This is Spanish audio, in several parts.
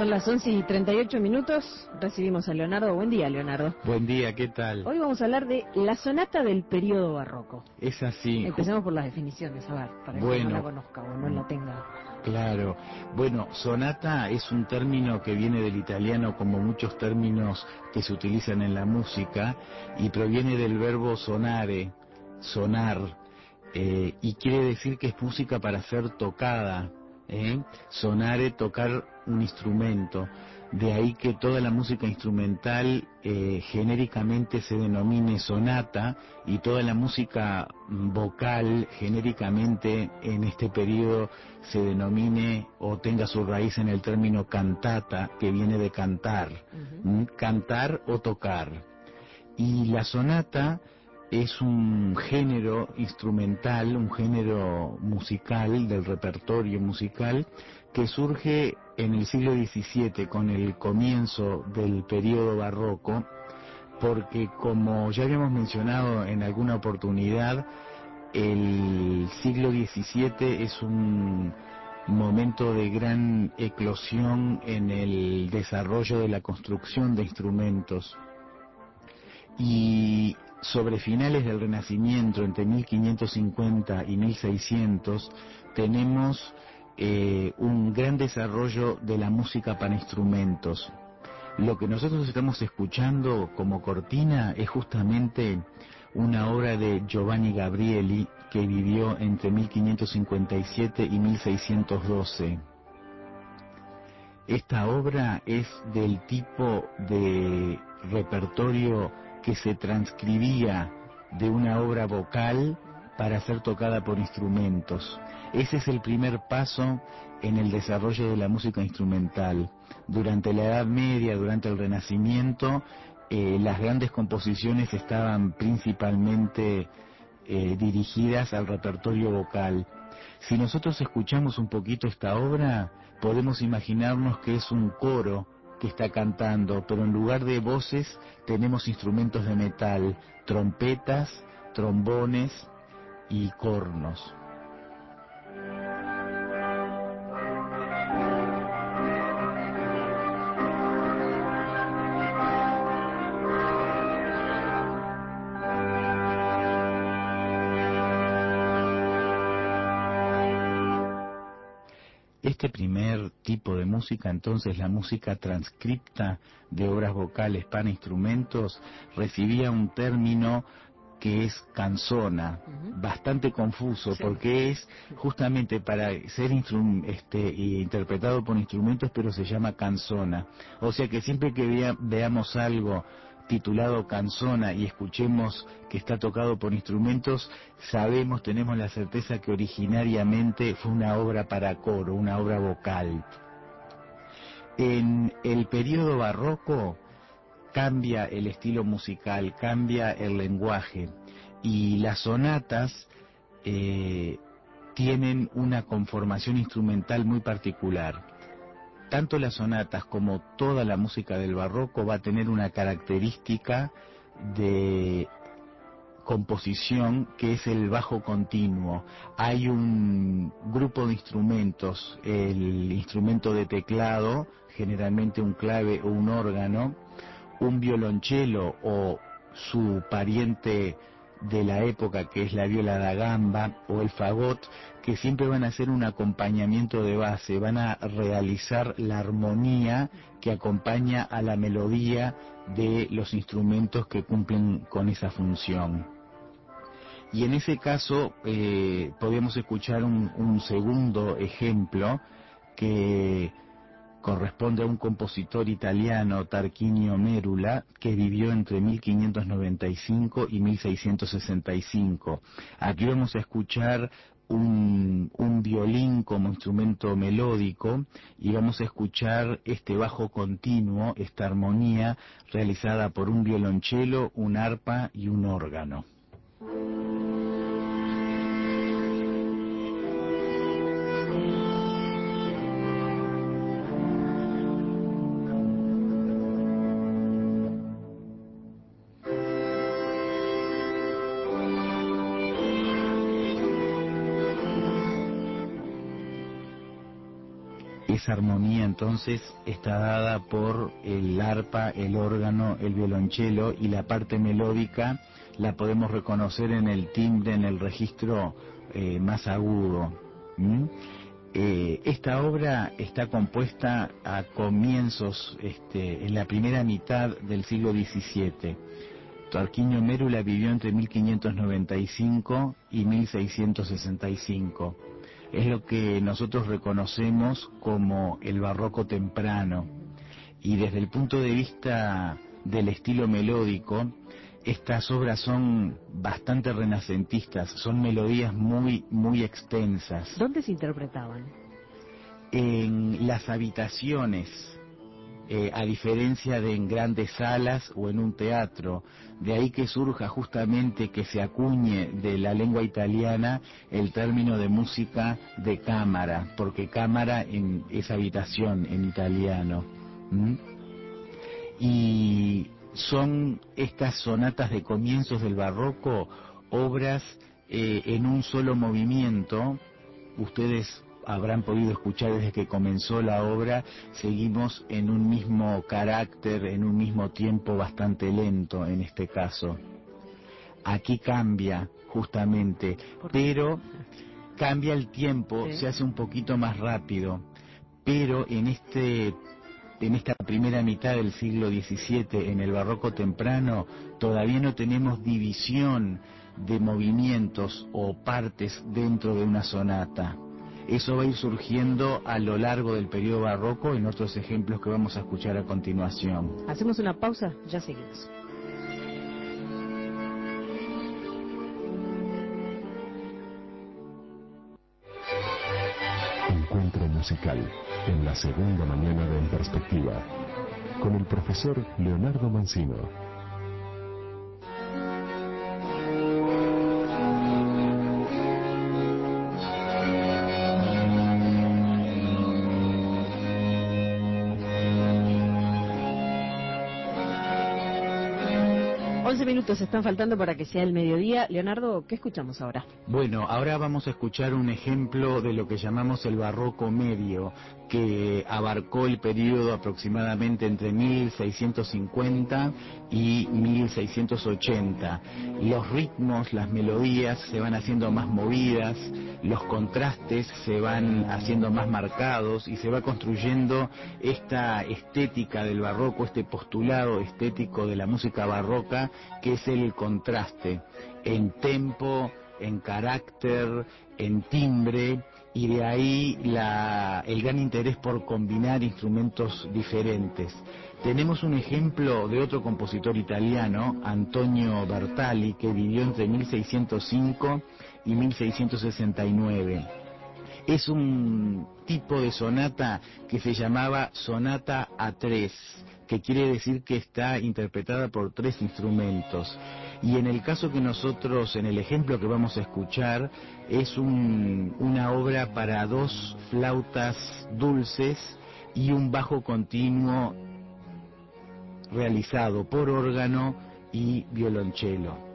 Son las 11:38. Recibimos a Leonardo. Buen día, Leonardo. Buen día, ¿qué tal? Hoy vamos a hablar de la sonata del periodo barroco. Es así. Empecemos por las definiciones, a ver, para el que no la conozca o no la tenga. Claro. Bueno, sonata es un término que viene del italiano, como muchos términos que se utilizan en la música, y proviene del verbo sonare, sonar, y quiere decir que es música para ser tocada. Sonare, tocar un instrumento. De ahí que toda la música instrumental genéricamente se denomine sonata, y toda la música vocal genéricamente en este periodo se denomine o tenga su raíz en el término cantata, que viene de cantar, cantar o tocar. Y la sonata es un género instrumental, un género musical, del repertorio musical, que surge en el siglo XVII con el comienzo del periodo barroco, porque, como ya habíamos mencionado en alguna oportunidad, el siglo XVII es un momento de gran eclosión en el desarrollo de la construcción de instrumentos. Y sobre finales del Renacimiento, entre 1550 y 1600, tenemos un gran desarrollo de la música para instrumentos. Lo que nosotros estamos escuchando como cortina es justamente una obra de Giovanni Gabrieli, que vivió entre 1557 y 1612. Esta obra es del tipo de repertorio que se transcribía de una obra vocal para ser tocada por instrumentos. Ese es el primer paso en el desarrollo de la música instrumental. Durante la Edad Media, durante el Renacimiento, las grandes composiciones estaban principalmente dirigidas al repertorio vocal. Si nosotros escuchamos un poquito esta obra, podemos imaginarnos que es un coro que está cantando, pero en lugar de voces tenemos instrumentos de metal, trompetas, trombones y cornos. Este primer tipo de música, entonces, la música transcripta de obras vocales para instrumentos, recibía un término que es canzona, bastante confuso, sí, porque es justamente para ser interpretado por instrumentos, pero se llama canzona. O sea que siempre que veamos algo titulado canzona y escuchemos que está tocado por instrumentos, tenemos la certeza que originariamente fue una obra para coro, una obra vocal. En el periodo barroco cambia el estilo musical, cambia el lenguaje, y las sonatas tienen una conformación instrumental muy particular. Tanto las sonatas como toda la música del barroco va a tener una característica de composición que es el bajo continuo. Hay un grupo de instrumentos, el instrumento de teclado, generalmente un clave o un órgano, un violonchelo o su pariente de la época, que es la viola da gamba o el fagot, que siempre van a hacer un acompañamiento de base, van a realizar la armonía que acompaña a la melodía de los instrumentos que cumplen con esa función. Y en ese caso podemos escuchar un segundo ejemplo que corresponde a un compositor italiano, Tarquinio Mérula, que vivió entre 1595 y 1665. Aquí vamos a escuchar un violín como instrumento melódico, y vamos a escuchar este bajo continuo, esta armonía realizada por un violonchelo, un arpa y un órgano. Esa armonía entonces está dada por el arpa, el órgano, el violonchelo, y la parte melódica la podemos reconocer en el timbre, en el registro más agudo. Esta obra está compuesta a comienzos, en la primera mitad del siglo XVII. Tarquinio Mérula vivió entre 1595 y 1665. Es lo que nosotros reconocemos como el barroco temprano. Y desde el punto de vista del estilo melódico, estas obras son bastante renacentistas, son melodías muy extensas. ¿Dónde se interpretaban? En las habitaciones, a diferencia de en grandes salas o en un teatro. De ahí que surja justamente, que se acuñe de la lengua italiana el término de música de cámara, porque cámara es habitación en italiano. Y son estas sonatas de comienzos del barroco obras en un solo movimiento. Ustedes habrán podido escuchar desde que comenzó la obra, seguimos en un mismo carácter, en un mismo tiempo bastante lento en este caso. Aquí cambia justamente, pero cambia el tiempo, se hace un poquito más rápido, pero en esta primera mitad del siglo XVII, en el barroco temprano, todavía no tenemos división de movimientos o partes dentro de una sonata. Eso va a ir surgiendo a lo largo del periodo barroco en otros ejemplos que vamos a escuchar a continuación. Hacemos una pausa, ya seguimos. Encuentro musical en la segunda mañana de En Perspectiva con el profesor Leonardo Mancino. 11 minutos están faltando para que sea el mediodía. Leonardo, ¿qué escuchamos ahora? Bueno, ahora vamos a escuchar un ejemplo de lo que llamamos el barroco medio, que abarcó el periodo aproximadamente entre 1650 y 1680. Los ritmos, las melodías se van haciendo más movidas, los contrastes se van haciendo más marcados y se va construyendo esta estética del barroco, este postulado estético de la música barroca, que es el contraste en tempo, en carácter, en timbre, y de ahí el gran interés por combinar instrumentos diferentes. Tenemos un ejemplo de otro compositor italiano, Antonio Bertali, que vivió entre 1605 y 1669. Es un tipo de sonata que se llamaba sonata a tres, que quiere decir que está interpretada por tres instrumentos. Y en el caso que nosotros, en el ejemplo que vamos a escuchar, es una obra para dos flautas dulces y un bajo continuo realizado por órgano y violonchelo.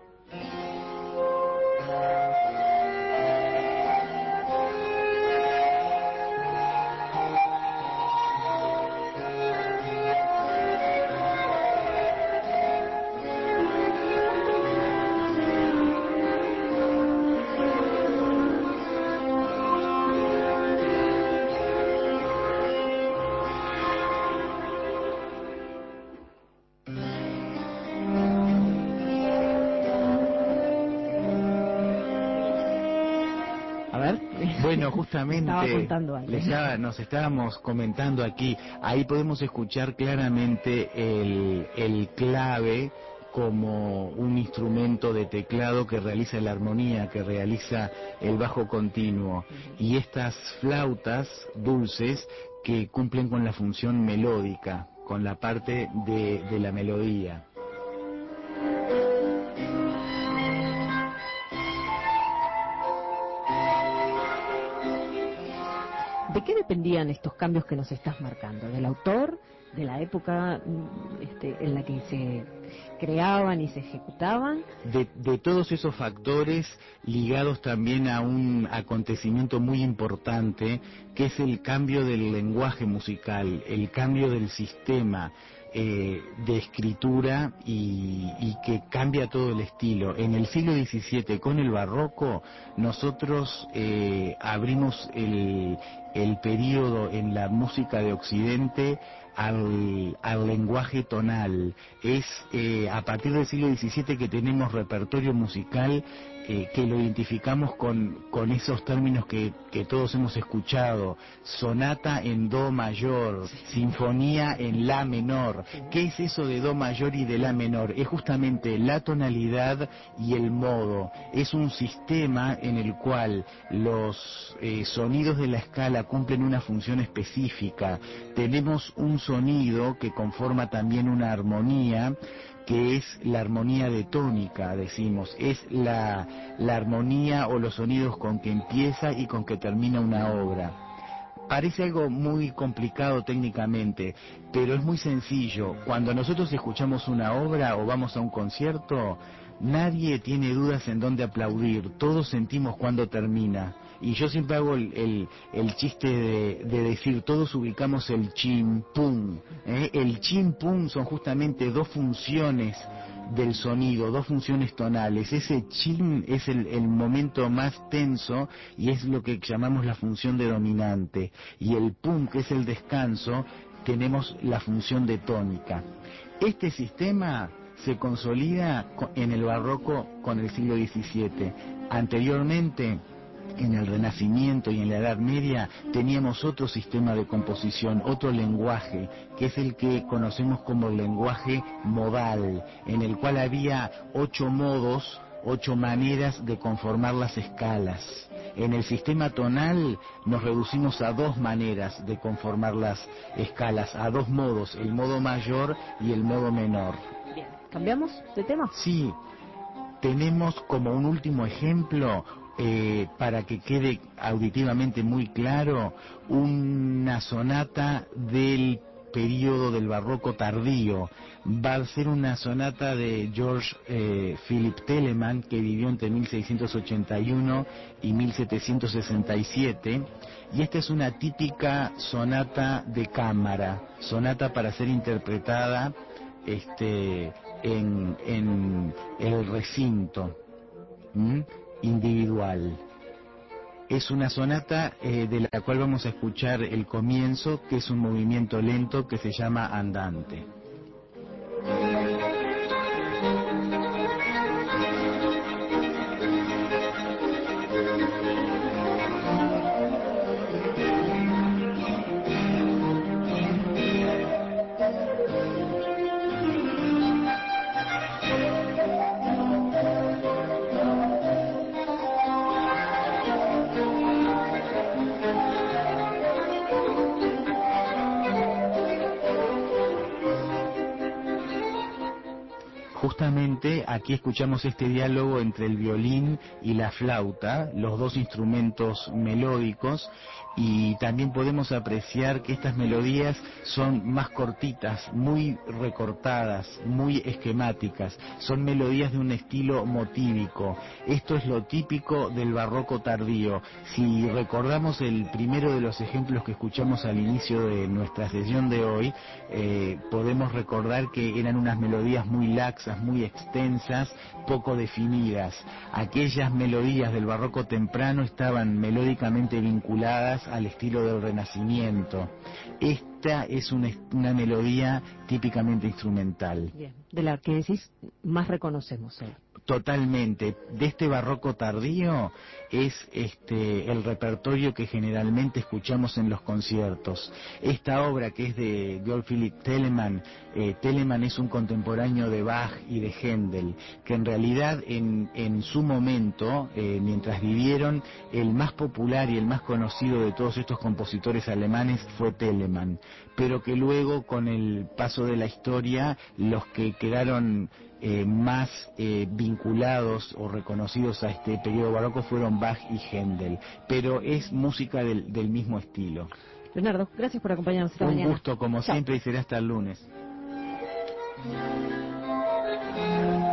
Bueno, justamente nos estábamos comentando aquí, ahí podemos escuchar claramente el clave como un instrumento de teclado que realiza la armonía, que realiza el bajo continuo, y estas flautas dulces que cumplen con la función melódica, con la parte de la melodía. ¿De qué dependían estos cambios que nos estás marcando? ¿Del autor? ¿De la época en la que se creaban y se ejecutaban? De todos esos factores ligados también a un acontecimiento muy importante, que es el cambio del lenguaje musical, el cambio del sistema de escritura y que cambia todo el estilo. En el siglo XVII, con el barroco, nosotros abrimos el período en la música de Occidente al lenguaje tonal. Es a partir del siglo XVII que tenemos repertorio musical que lo identificamos con esos términos que todos hemos escuchado: sonata en do mayor, sinfonía en la menor. ¿Qué es eso de do mayor y de la menor? Es justamente la tonalidad y el modo. Es un sistema en el cual los sonidos de la escala cumplen una función específica. Tenemos un sonido que conforma también una armonía, que es la armonía de tónica, decimos, es la armonía o los sonidos con que empieza y con que termina una obra. Parece algo muy complicado técnicamente, pero es muy sencillo. Cuando nosotros escuchamos una obra o vamos a un concierto, nadie tiene dudas en dónde aplaudir, todos sentimos cuándo termina. Y yo siempre hago el chiste de decir, todos ubicamos el chim-pum. El chim-pum son justamente dos funciones del sonido, dos funciones tonales. Ese chim es el momento más tenso y es lo que llamamos la función de dominante. Y el pum, que es el descanso, tenemos la función de tónica. Este sistema se consolida en el barroco con el siglo XVII. Anteriormente, en el Renacimiento y en la Edad Media, teníamos otro sistema de composición, otro lenguaje, que es el que conocemos como el lenguaje modal, en el cual había 8 modos, 8 maneras de conformar las escalas. En el sistema tonal nos reducimos a 2 maneras de conformar las escalas, a 2 modos, el modo mayor y el modo menor. Bien, ¿cambiamos de tema? Sí, tenemos como un último ejemplo, para que quede auditivamente muy claro, una sonata del periodo del barroco tardío. Va a ser una sonata de George Philip Telemann, que vivió entre 1681 y 1767, y esta es una típica sonata de cámara, sonata para ser interpretada en el recinto individual. Es una sonata de la cual vamos a escuchar el comienzo, que es un movimiento lento que se llama andante. Justamente aquí escuchamos este diálogo entre el violín y la flauta, los dos instrumentos melódicos, y también podemos apreciar que estas melodías son más cortitas, muy recortadas, muy esquemáticas, son melodías de un estilo motívico. Esto es lo típico del barroco tardío. Si recordamos el primero de los ejemplos que escuchamos al inicio de nuestra sesión de hoy, podemos recordar que eran unas melodías muy laxas, muy extensas, poco definidas. Aquellas melodías del barroco temprano estaban melódicamente vinculadas al estilo del Renacimiento. Esta es una melodía típicamente instrumental. Bien, de la que decís más reconocemos hoy. Totalmente. De este barroco tardío es el repertorio que generalmente escuchamos en los conciertos. Esta obra, que es de Georg Philipp Telemann, Telemann es un contemporáneo de Bach y de Händel, que en realidad en su momento, mientras vivieron, el más popular y el más conocido de todos estos compositores alemanes fue Telemann, pero que luego, con el paso de la historia, los que quedaron más vinculados o reconocidos a este periodo barroco fueron Bach y Händel, pero es música del mismo estilo. Leonardo, gracias por acompañarnos esta mañana. Un gusto como Chao. siempre y será hasta el lunes.